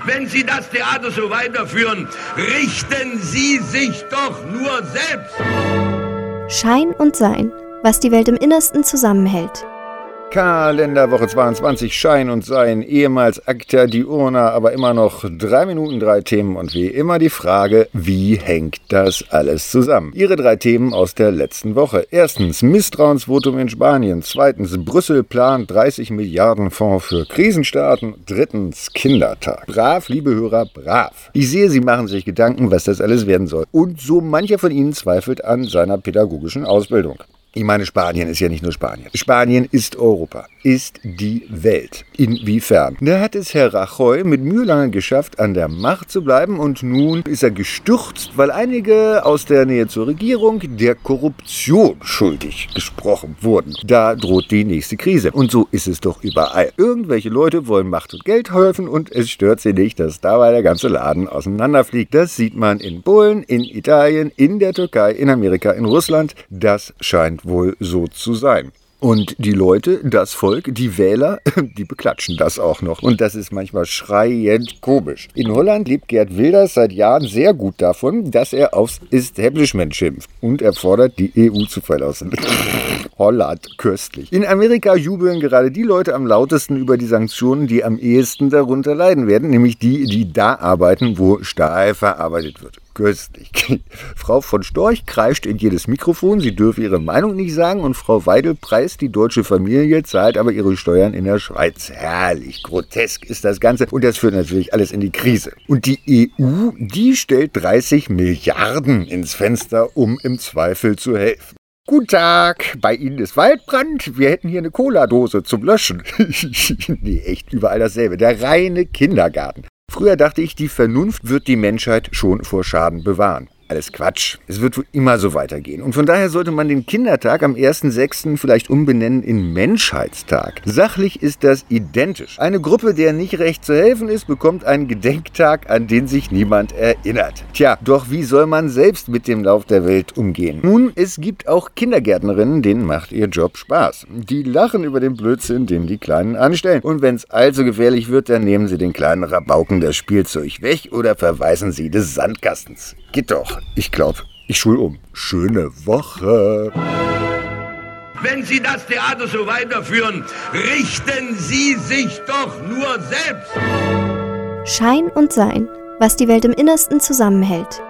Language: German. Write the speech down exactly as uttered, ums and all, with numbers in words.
Wenn Sie das Theater so weiterführen, richten Sie sich doch nur selbst. Schein und Sein, was die Welt im Innersten zusammenhält. Kalenderwoche zweiundzwanzig, Schein und Sein, ehemals Acta Diurna, aber immer noch drei Minuten, drei Themen und wie immer die Frage, wie hängt das alles zusammen? Ihre drei Themen aus der letzten Woche. Erstens, Misstrauensvotum in Spanien. Zweitens, Brüssel plant dreißig Milliarden Fonds für Krisenstaaten. Drittens, Kindertag. Brav, liebe Hörer, brav. Ich sehe, Sie machen sich Gedanken, was das alles werden soll. Und so mancher von Ihnen zweifelt an seiner pädagogischen Ausbildung. Ich meine, Spanien ist ja nicht nur Spanien. Spanien ist Europa, ist die Welt. Inwiefern? Da hat es Herr Rajoy mit Mühe lange geschafft, an der Macht zu bleiben und nun ist er gestürzt, weil einige aus der Nähe zur Regierung der Korruption schuldig gesprochen wurden. Da droht die nächste Krise. Und so ist es doch überall. Irgendwelche Leute wollen Macht und Geld häufen und es stört sie nicht, dass dabei der ganze Laden auseinanderfliegt. Das sieht man in Polen, in Italien, in der Türkei, in Amerika, in Russland. Das scheint wohl so zu sein. Und die Leute, das Volk, die Wähler, die beklatschen das auch noch. Und das ist manchmal schreiend komisch. In Holland lebt Geert Wilders seit Jahren sehr gut davon, dass er aufs Establishment schimpft. Und er fordert, die E U zu verlassen. Holland, köstlich. In Amerika jubeln gerade die Leute am lautesten über die Sanktionen, die am ehesten darunter leiden werden. Nämlich die, die da arbeiten, wo Stahl verarbeitet wird. Köstlich. Frau von Storch kreischt in jedes Mikrofon, sie dürfe ihre Meinung nicht sagen und Frau Weidel preist die deutsche Familie, zahlt aber ihre Steuern in der Schweiz. Herrlich, grotesk ist das Ganze und das führt natürlich alles in die Krise. Und die E U, die stellt dreißig Milliarden ins Fenster, um im Zweifel zu helfen. Guten Tag, bei Ihnen ist Waldbrand. Wir hätten hier eine Cola-Dose zum Löschen. Nee, echt, überall dasselbe. Der reine Kindergarten. Früher dachte ich, die Vernunft wird die Menschheit schon vor Schaden bewahren. Alles Quatsch. Es wird wohl immer so weitergehen. Und von daher sollte man den Kindertag am ersten sechsten vielleicht umbenennen in Menschheitstag. Sachlich ist das identisch. Eine Gruppe, der nicht recht zu helfen ist, bekommt einen Gedenktag, an den sich niemand erinnert. Tja, doch wie soll man selbst mit dem Lauf der Welt umgehen? Nun, es gibt auch Kindergärtnerinnen, denen macht ihr Job Spaß. Die lachen über den Blödsinn, den die Kleinen anstellen. Und wenn es allzu gefährlich wird, dann nehmen sie den kleinen Rabauken das Spielzeug weg oder verweisen sie des Sandkastens. Geht doch. Ich glaube, ich schul um. Schöne Woche. Wenn Sie das Theater so weiterführen, richten Sie sich doch nur selbst. Schein und Sein, was die Welt im Innersten zusammenhält.